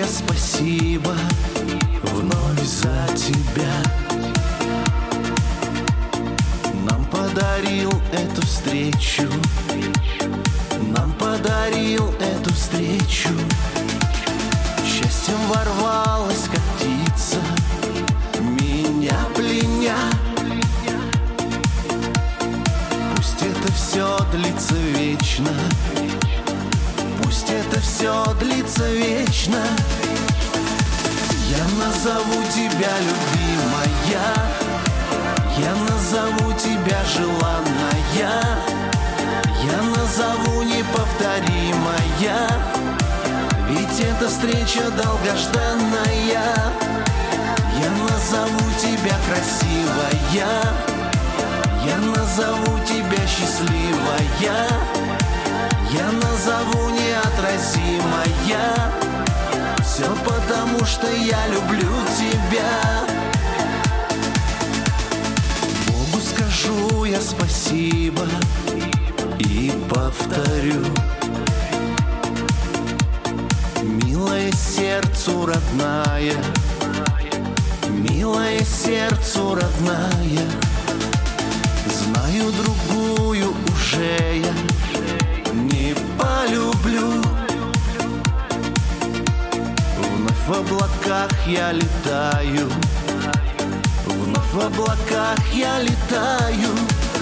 спасибо вновь за тебя. Нам подарил эту встречу, нам подарил эту встречу. Счастьем ворвалась, как птица, меня пленя. Пусть это все длится вечно, пусть это все длится вечно. Я назову тебя, любимая, я назову тебя, желанная, я назову неповторимая, ведь эта встреча долгожданная. Я назову тебя, красивая, я назову тебя, счастливая, я назову неотразимая. Все потому, что я люблю тебя. Богу скажу я спасибо и повторю: милое сердцу родная, милое сердцу родная, знаю, другую уже я не полюблю. Вновь в облаках я летаю, вновь в облаках я летаю.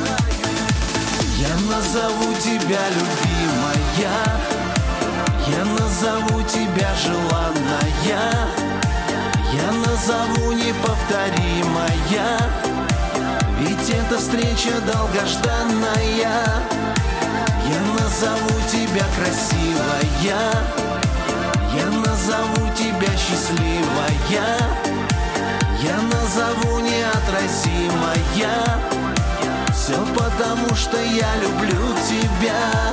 Я назову тебя, любимая, я назову тебя, желанная, я назову неповторимая, ведь эта встреча долгожданная. Я назову тебя, красивая, я назову тебя, счастливая, я назову неотразимая. Все потому, что я люблю тебя.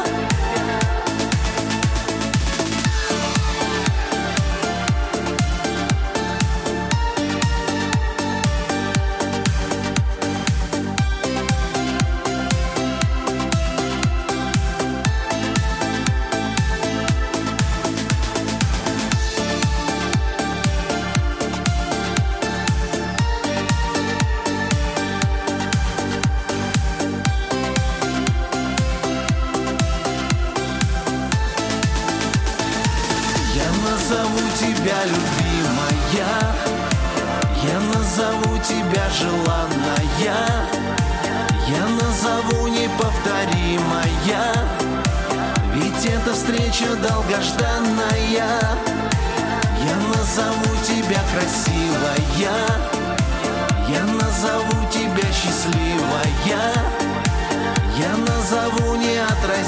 Назову тебя, любимая, я назову тебя, желанная, я назову неповторимая, ведь эта встреча долгожданная. Я назову тебя, красивая, я назову тебя, счастливая, я назову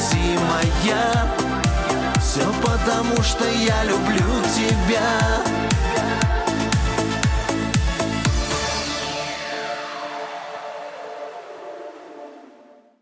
неотразимая. Все потому, что я люблю тебя.